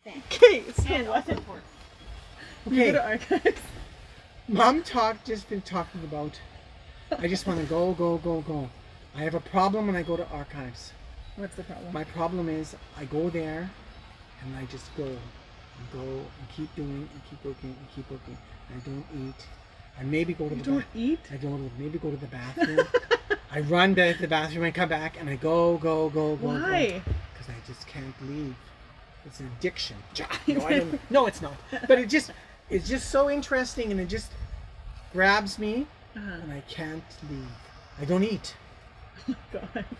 thing. Okay, so And what? also important. You go Okay, to archives. Mom just been talking about. I just want to go, go, go, go. I have a problem when I go to archives. What's the problem? My problem is I go there and I just go and go and keep doing and keep working and keep working. And I don't eat. I maybe go to You the don't eat? I don't maybe go to the bathroom. I run to the bathroom and come back and I go, go, go, go. Why? Because I just can't leave. It's an addiction. No, I don't. No, it's not. But it's just so interesting and it just grabs me Uh-huh. and I can't leave. I don't eat. Oh my God.